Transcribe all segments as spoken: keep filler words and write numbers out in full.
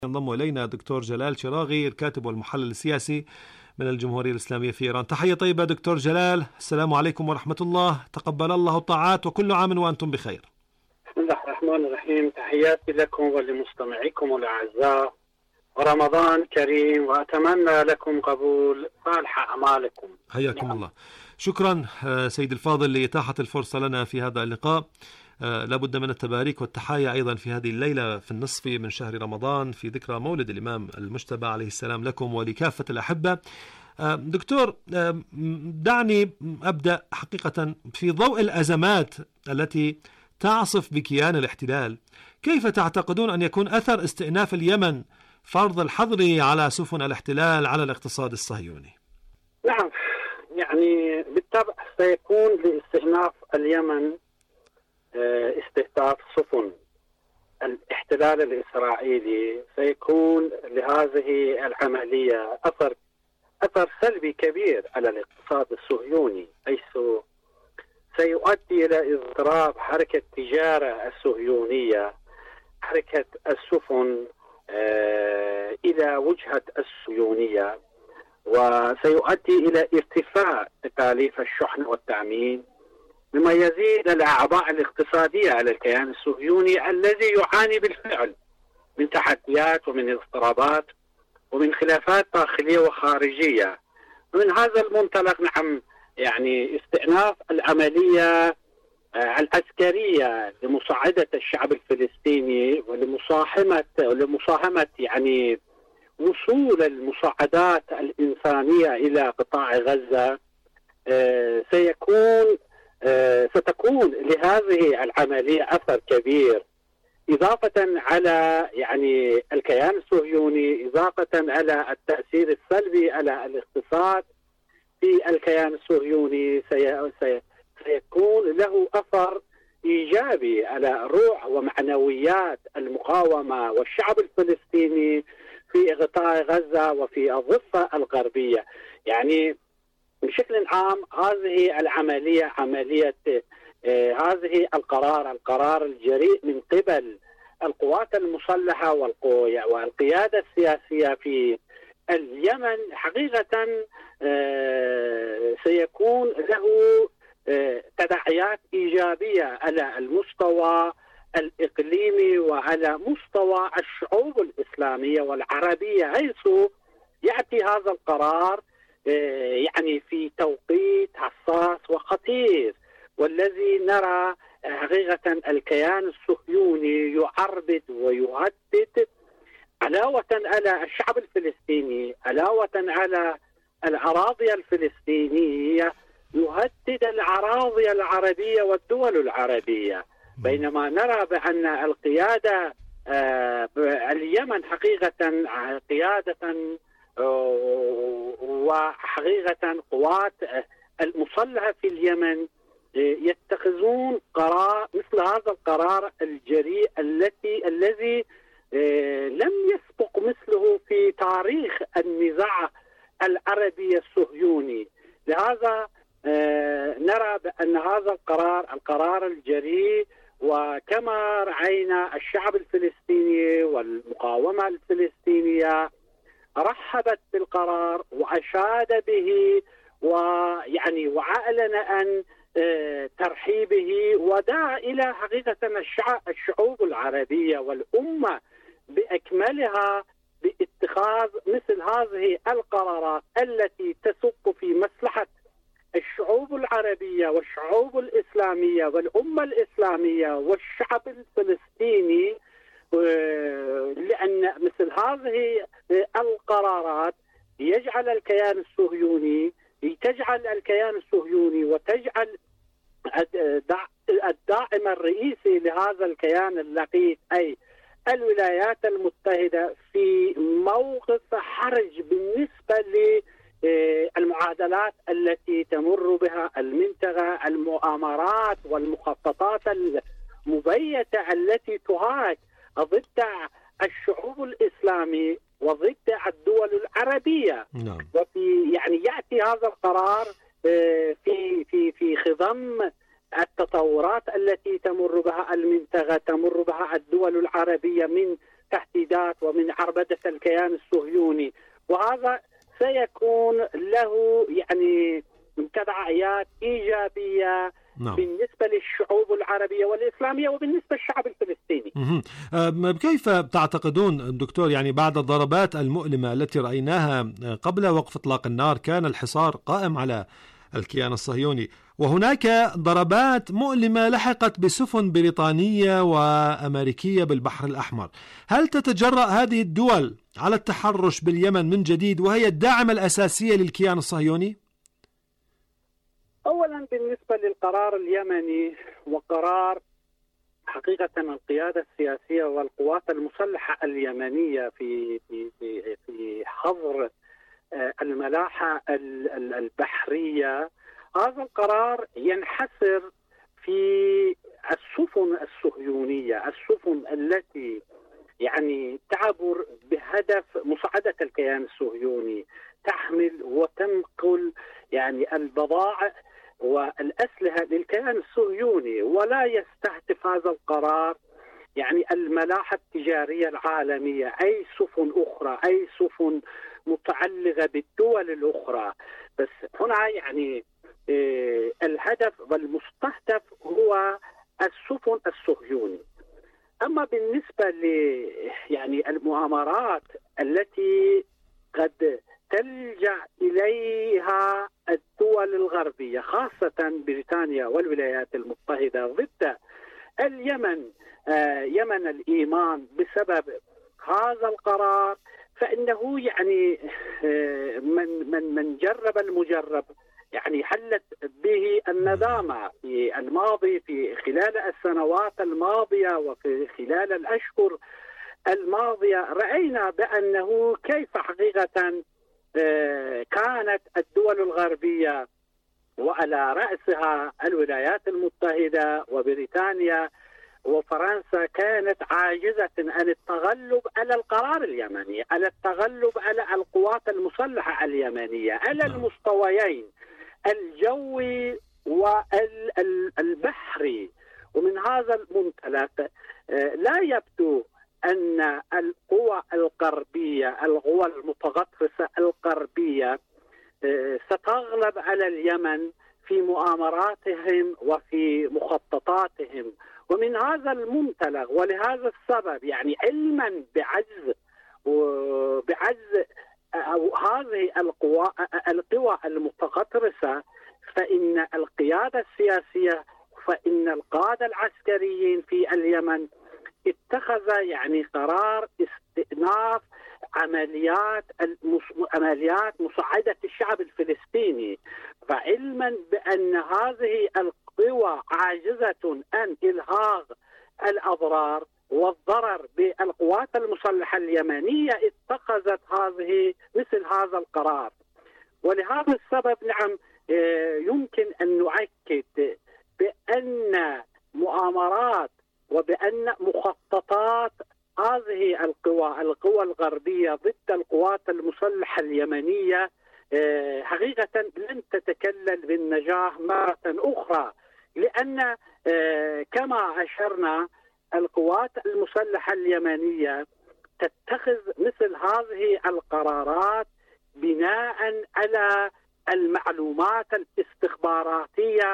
ينضم إلينا دكتور جلال شراغي الكاتب والمحلل السياسي من الجمهورية الإسلامية في إيران. تحية طيبة دكتور جلال، السلام عليكم ورحمة الله، تقبل الله الطاعات وكل عام وأنتم بخير. بسم الله الرحمن الرحيم، تحياتي لكم ولمستمعيكم الأعزاء، ورمضان كريم، وأتمنى لكم قبول صالح أعمالكم. حياكم نعم. الله. شكرا سيد الفاضل لإتاحة الفرصة لنا في هذا اللقاء. لابد من التباريك والتحايا أيضا في هذه الليلة في النصف من شهر رمضان في ذكرى مولد الإمام المجتبى عليه السلام لكم ولكافة الأحبة. دكتور، دعني أبدأ حقيقة في ضوء الأزمات التي تعصف بكيان الاحتلال. كيف تعتقدون أن يكون أثر استئناف اليمن فرض الحظر على سفن الاحتلال على الاقتصاد الصهيوني؟ نعم، يعني بالطبع سيكون لاستئناف اليمن استهداف سفن الاحتلال الإسرائيلي، سيكون لهذه العملية أثر أثر سلبي كبير على الاقتصاد الصهيوني، حيث سيؤدي إلى اضطراب حركة التجارة الصهيونية، حركة السفن إلى وجهة الصهيونية، وسيؤدي إلى ارتفاع تكاليف الشحن والتأمين، مما يزيد الأعباء الاقتصادية على الكيان الصهيوني الذي يعاني بالفعل من تحديات ومن اضطرابات ومن خلافات داخلية وخارجية. ومن هذا المنطلق نعم يعني استئناف العملية العسكرية لمساعدة الشعب الفلسطيني ولمساهمة ولمساهمة يعني وصول المساعدات الإنسانية إلى قطاع غزة سيكون ستكون لهذه العملية أثر كبير، إضافة على يعني الكيان الصهيوني، إضافة على التأثير السلبي على الاقتصاد في الكيان الصهيوني. سيكون له أثر إيجابي على روح ومعنويات المقاومة والشعب الفلسطيني في قطاع غزة وفي الضفة الغربية. يعني بشكل عام هذه العملية عملية آه هذه القرار القرار الجريء من قبل القوات المسلحة والقيادة السياسية في اليمن حقيقة آه سيكون له آه تداعيات إيجابية على المستوى الإقليمي وعلى مستوى الشعوب الإسلامية والعربية، حيث يأتي هذا القرار يعني في توقيت حساس وخطير، والذي نرى حقيقة الكيان الصهيوني يعربد ويهدد علاوة على الشعب الفلسطيني، علاوة على الأراضي الفلسطينية، يهدد الأراضي العربية والدول العربية. بينما نرى بأن القيادة اليمن حقيقة قيادة وحقيقة قوات المسلحة في اليمن يتخذون قرار مثل هذا القرار الجريء التي الذي لم يسبق مثله في تاريخ النزاع العربي الصهيوني. لهذا نرى بأن هذا القرار القرار الجريء، وكما رأينا الشعب الفلسطيني والمقاومة الفلسطينية رحبت بالقرار وأشاد به، ويعني وأعلن عن ترحيبه، ودعا إلى حقيقة الشعوب العربية والأمة بأكملها باتخاذ مثل هذه القرارات التي تصب في مصلحة الشعوب العربية والشعوب الإسلامية والأمة الإسلامية والشعب الفلسطيني، لأن مثل هذه القرارات يجعل الكيان الصهيوني تجعل الكيان الصهيوني وتجعل الداعم الرئيسي لهذا الكيان اللقيط أي الولايات المتحدة في موقف حرج بالنسبة للمعادلات التي تمر بها المنطقة، المؤامرات والمخططات المبيتة التي تهاج ضد الشعوب الإسلامي وضد الدول العربية. نعم. وفي يعني يأتي هذا القرار في في في خضم التطورات التي تمر بها المنطقة، تمر بها الدول العربية من التهديدات ومن عربدة الكيان الصهيوني، وهذا سيكون له يعني تداعيات إيجابية نعم. بالنسبة للشعوب العربية والإسلامية وبالنسبة للشعب الفلسطيني. كيف تعتقدون دكتور يعني بعد الضربات المؤلمة التي رأيناها قبل وقف إطلاق النار كان الحصار قائم على الكيان الصهيوني، وهناك ضربات مؤلمة لحقت بسفن بريطانية وأمريكية بالبحر الأحمر، هل تتجرأ هذه الدول على التحرش باليمن من جديد وهي الداعمة الأساسية للكيان الصهيوني؟ أولا بالنسبة للقرار اليمني وقرار حقيقة القيادة السياسية والقوات المسلحة اليمنية في في في, في حظر الملاحة البحرية، هذا القرار ينحصر في السفن الصهيونية، السفن التي يعني تعبر بهدف مساعدة الكيان الصهيوني، تحمل وتنقل يعني البضائع والأسلحة للكيان الصهيوني، ولا يستهدف هذا القرار يعني الملاحة التجارية العالمية، أي سفن أخرى، أي سفن متعلقة بالدول الأخرى. بس هنا يعني إيه الهدف والمستهدف هو السفن الصهيوني. أما بالنسبة ل يعني المؤامرات التي قد تلجأ إليها الدول الغربية خاصة بريطانيا والولايات المتحدة ضد اليمن، آه يمن الإيمان بسبب هذا القرار، فإنه يعني آه من من من جرب المجرب يعني حلت به الندامة في الماضي، في خلال السنوات الماضية وفي خلال الأشهر الماضية رأينا بأنه كيف حقيقة كانت الدول الغربية وعلى رأسها الولايات المتحدة وبريطانيا وفرنسا كانت عاجزة عن التغلب على القرار اليمني، على التغلب على القوات المسلحة اليمنية على المستويين الجوي والبحري. ومن هذا المنطلق لا يبدو أن القوى الغربية، القوى المتغطرسة الغربية ستغلب على اليمن في مؤامراتهم وفي مخططاتهم. ومن هذا المنطلق ولهذا السبب يعني علما بعجز وبعجز أو هذه القوى القوى المتغطرسة، فإن القيادة السياسية فإن القادة العسكريين في اليمن اتخذ يعني قرار استئناف عمليات عمليات مساعدة الشعب الفلسطيني، فعلما بأن هذه القوى عاجزة عن إلغاء الأضرار والضرر بالقوات المسلحة اليمنية اتخذت هذه مثل هذا القرار. ولهذا السبب نعم يمكن أن نؤكد بأن مؤامرات وبأن مخططات هذه القوى القوى الغربية ضد القوات المسلحة اليمنية حقيقة لن تتكلل بالنجاح مرة أخرى، لأن كما أشرنا القوات المسلحة اليمنية تتخذ مثل هذه القرارات بناء على المعلومات الاستخباراتية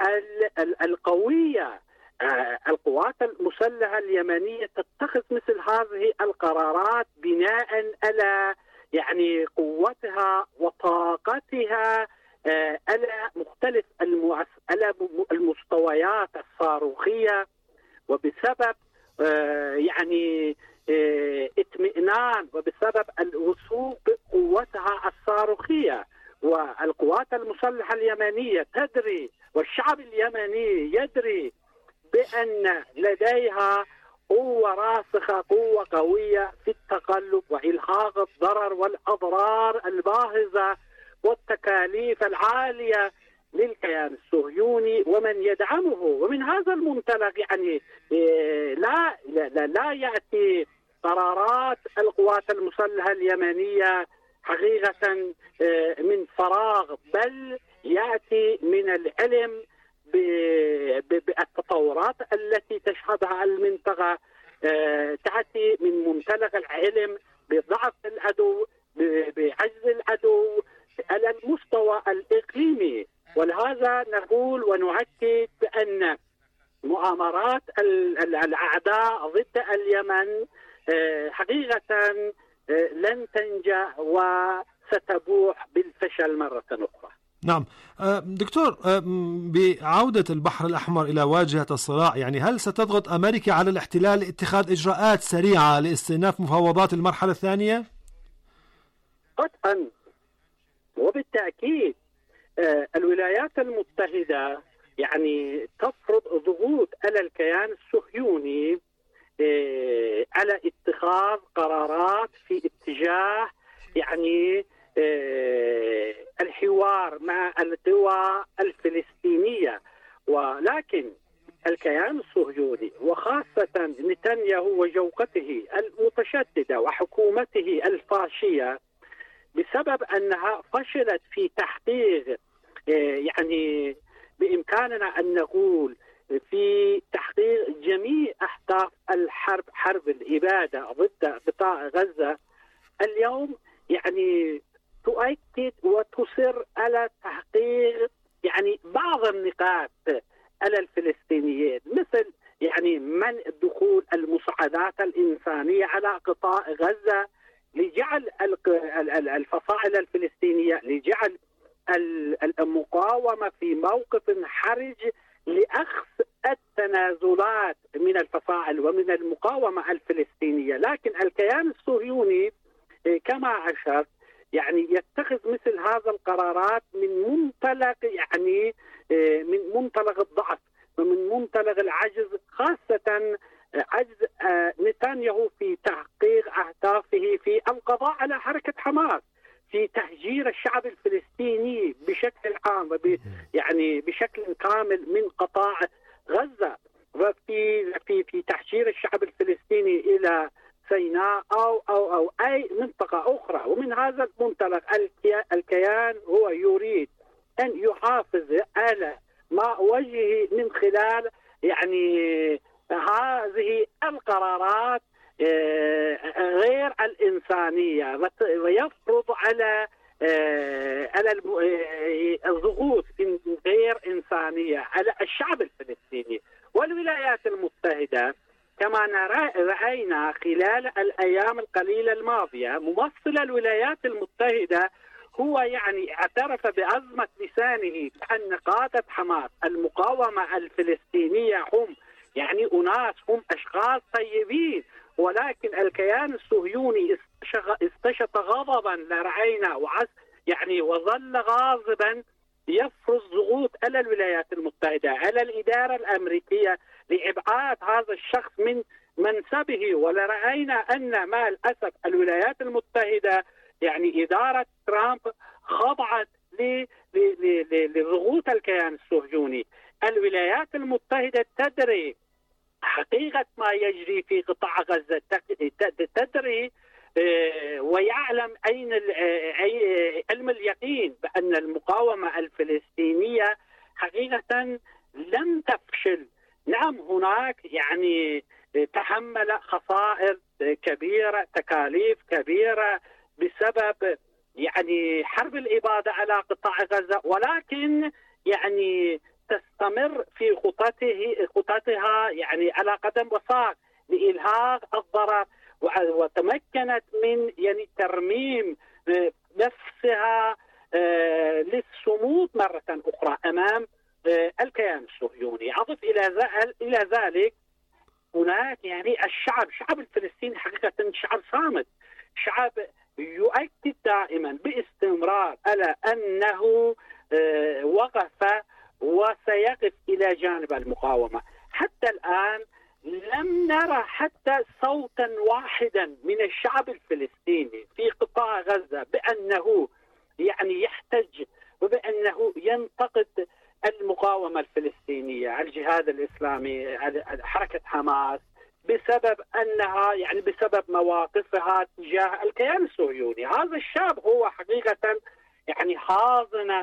القوية. القوات المسلحة اليمنية تتخذ مثل هذه القرارات بناء على يعني قوتها وطاقتها على مختلف على المستويات الصاروخية، وبسبب يعني اطمئنان وبسبب الوثوق بقوتها الصاروخية. والقوات المسلحة اليمنية تدري والشعب اليمني يدري بأن لديها قوة راسخة، قوة قوية في التقلب وإلحاق الضرر والأضرار الباهظة والتكاليف العالية للكيان الصهيوني ومن يدعمه. ومن هذا المنطلق يعني لا لا, لا يأتي قرارات القوات المسلحة اليمنية حقيقة من فراغ، بل يأتي من العلم بالتطورات التي تشهدها المنطقة تأتي من منطلق العلم بضعف العدو، بعجز العدو على المستوى الإقليمي. ولهذا نقول ونؤكد بأن مؤامرات الأعداء ضد اليمن حقيقة لن تنجح وستبوح بالفشل مرة أخرى. نعم دكتور، بعودة البحر الأحمر إلى واجهة الصراع، يعني هل ستضغط أمريكا على الاحتلال لاتخاذ إجراءات سريعة لاستئناف مفاوضات المرحلة الثانية؟ قطعا وبالتأكيد الولايات المتحدة يعني تفرض ضغوط على الكيان الصهيوني على اتخاذ قرارات في اتجاه يعني الحوار مع القوى الفلسطينية. ولكن الكيان الصهيوني وخاصة نتنياهو وجوقته المتشددة وحكومته الفاشية بسبب أنها فشلت في تحقيق يعني بإمكاننا أن نقول في تحقيق جميع أهداف الحرب، حرب الإبادة ضد قطاع غزة، اليوم يعني تؤكد وتصر على تحقيق يعني بعض النقاط على الفلسطينيين، مثل يعني منع دخول المساعدات الإنسانية على قطاع غزة لجعل الفصائل الفلسطينية، لجعل المقاومة في موقف حرج لأخذ التنازلات من الفصائل ومن المقاومة الفلسطينية. لكن الكيان الصهيوني كما أشرت يعني يتخذ مثل هذا القرارات من منطلق يعني من منطلق الضعف ومن منطلق العجز، خاصة عجز نتنياهو في تحقيق أهدافه في القضاء على حركة حماس، في تهجير الشعب الفلسطيني بشكل عام يعني بشكل كامل من قطاع غزة، وفي في في تهجير الشعب الفلسطيني إلى سيناء أو أو أو أي منطقة أخرى. ومن هذا المنطلق الكيان هو يريد أن يحافظ على ما وجهه من خلال يعني هذه القرارات غير الإنسانية، ويفرض على على الضغوط غير إنسانية على الشعب الفلسطيني. والولايات المتحدة كما رأينا خلال الأيام القليلة الماضية، ممثل الولايات المتحدة هو يعني اعترف بأزمة لسانه بأن قادة حماس المقاومة الفلسطينية هم يعني أناس هم أشخاص طيبين، ولكن الكيان الصهيوني استشط غضبا لرأينا وعس يعني وظل غاضبا يفرض ضغوط على الولايات المتحدة، على الإدارة الأمريكية لإبعاد هذا الشخص من منصبه. ولرأينا أن مع الأسف الولايات المتحدة يعني إدارة ترامب خضعت لضغوط الكيان الصهيوني. الولايات المتحدة تدري حقيقة ما يجري في قطاع غزة، تدري ويعلم أين علم اليقين بأن المقاومة الفلسطينية حقيقة لم تفشل. نعم هناك يعني تحمل خسائر كبيرة، تكاليف كبيرة بسبب يعني حرب الإبادة على قطاع غزة، ولكن يعني تستمر في خطته خطتها يعني على قدم وساق لإلهاء الضرر، وتمكنت من يعني ترميم نفسها للصمود مرة أخرى أمام الكيان الصهيوني. أضف إلى إلى ذلك هناك يعني الشعب شعب الفلسطيني حقيقة شعب صامت، شعب يؤكد دائما باستمرار على أنه وقف وسيقف إلى جانب المقاومة. حتى الآن لم نرى حتى صوتا واحدا من الشعب الفلسطيني في قطاع غزة بأنه يعني يحتج وبأنه ينتقد المقاومة الفلسطينية، الجهاد الإسلامي، حركة حماس، بسبب أنها يعني بسبب مواقفها تجاه الكيان الصهيوني. هذا الشعب هو حقيقة يعني حاضنة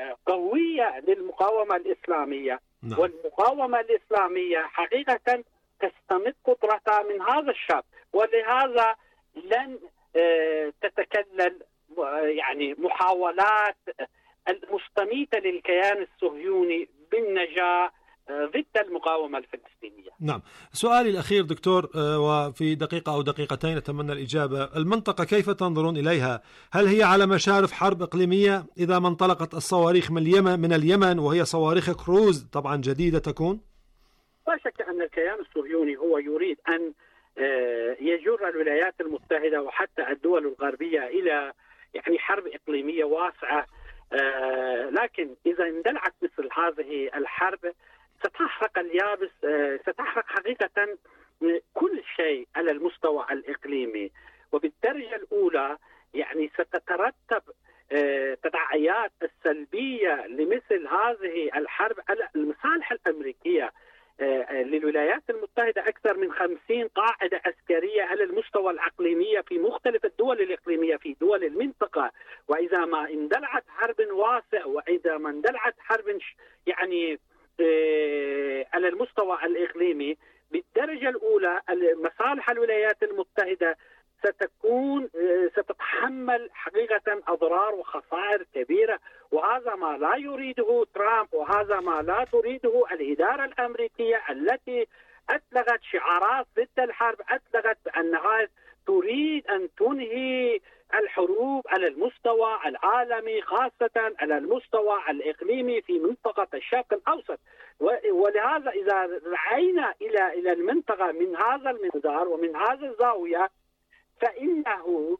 قوية للمقاومة الإسلامية. نعم. والمقاومة الإسلامية حقيقة تستمد قدرتها من هذا الشاب، ولهذا لن تتكلل يعني محاولات المستميتة للكيان الصهيوني بالنجاة ضد المقاومة الفلسطينية. نعم، سؤالي الأخير دكتور، وفي دقيقة أو دقيقتين أتمنى الإجابة. المنطقة كيف تنظرون إليها؟ هل هي على مشارف حرب إقليمية إذا ما انطلقت الصواريخ من اليمن من اليمن وهي صواريخ كروز طبعا جديدة تكون؟ لا شك أن الكيان الصهيوني هو يريد أن يجر الولايات المتحدة وحتى الدول الغربية إلى يعني حرب إقليمية واسعة، لكن إذا اندلعت مثل هذه الحرب ستحرق اليابس، ستحرق حقيقة كل شيء على المستوى الإقليمي، وبالدرجة الأولى يعني ستترتب تداعيات السلبية لمثل هذه الحرب على المصالح الأمريكية. للولايات المتحدة أكثر من خمسين قاعدة عسكرية على المستوى الإقليمي في مختلف الدول الإقليمية في دول المنطقة، وإذا ما اندلعت حرب واسع وإذا ما اندلعت حرب يعني على المستوى الإقليمي بالدرجة الأولى مصالح الولايات المتحدة ستكون ستتحمل حقيقة أضرار وخسائر كبيرة، وهذا ما لا يريده ترامب، وهذا ما لا تريده الإدارة الأمريكية التي أطلقت شعارات ضد الحرب، أطلقت بأنها تريد أن تنهي الحروب على المستوى العالمي خاصة على المستوى الإقليمي في منطقة الشرق الأوسط. ولهذا إذا رأينا إلى إلى المنطقة من هذا المنظار ومن هذا الزاوية فإنه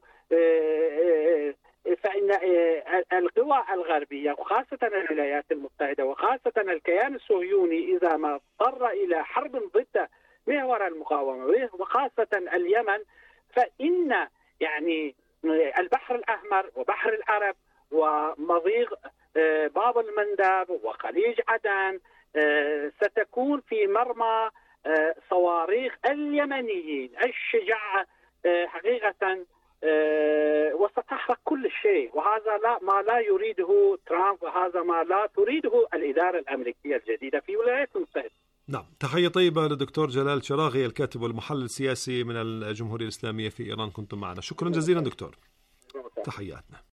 فإن القوى الغربية وخاصة الولايات المتحدة وخاصة الكيان الصهيوني إذا ما اضطر إلى حرب ضد محور المقاومة وخاصة اليمن، فإن يعني البحر الأحمر وبحر العرب ومضيق باب المندب وخليج عدن ستكون في مرمى صواريخ اليمنيين الشجاع حقيقة، وستحرق كل شيء، وهذا لا ما لا يريده ترامب، وهذا ما لا تريده الإدارة الأمريكية الجديدة في الولايات المتحدة. نعم، تحية طيبة للدكتور جلال شراغي الكاتب والمحلل السياسي من الجمهورية الإسلامية في إيران، كنتم معنا. شكرا جزيلا دكتور، تحياتنا.